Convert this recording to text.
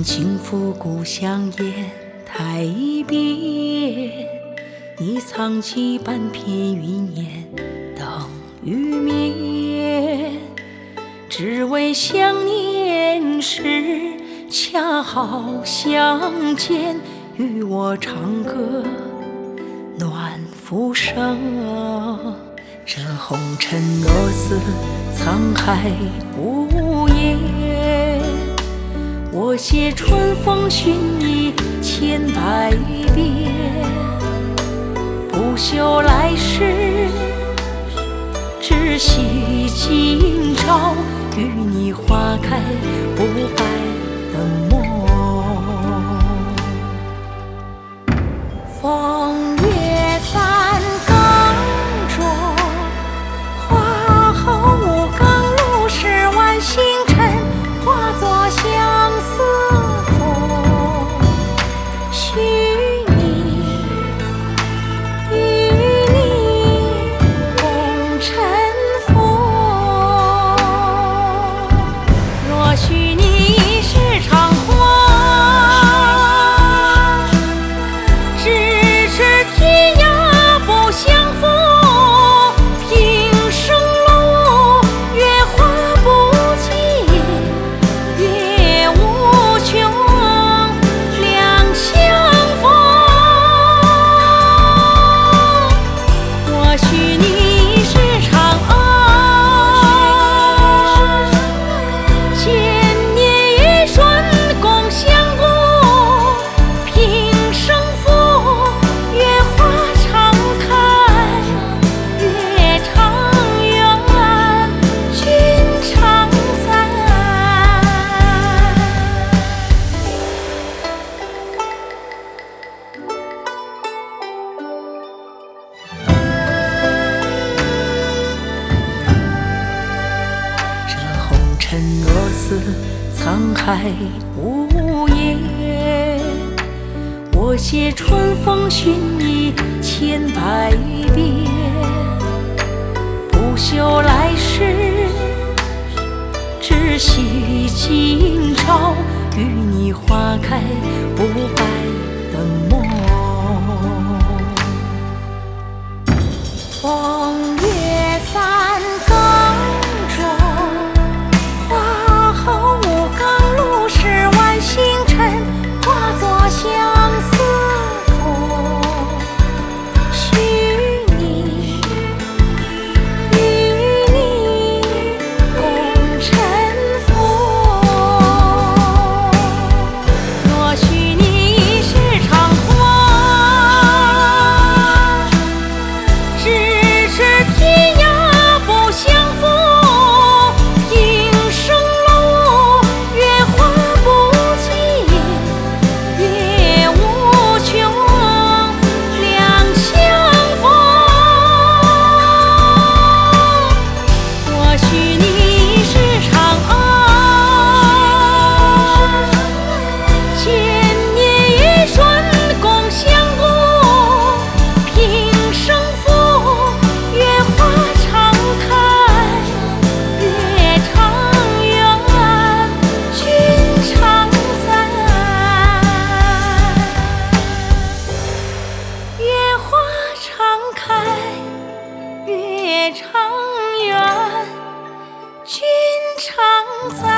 轻抚故乡烟台边，你藏起半片云烟等雨眠，只为想念时恰好相见，与我唱歌暖浮生。这红尘若似沧海无言，我携春风寻你千百遍，不朽来世，只惜今朝与你花开不败的梦。风月三更中，花后五更，路是晚星辰，化作相思风。许你与你共尘封，若许你是场若似沧海无言，我携春风寻你千百遍，不朽来世，只惜今朝与你花开不败的梦。风月三更中，花后五更，路是晚星辰，化作相思风。许你与你共尘封，若许你是场咫尺天涯不相逢。平生路，月华不尽，月无穷，两相逢。或许你是场千年一瞬共相顾，平生负，月华常开，月长圆，君常在。月华常开，月长圆，君常在。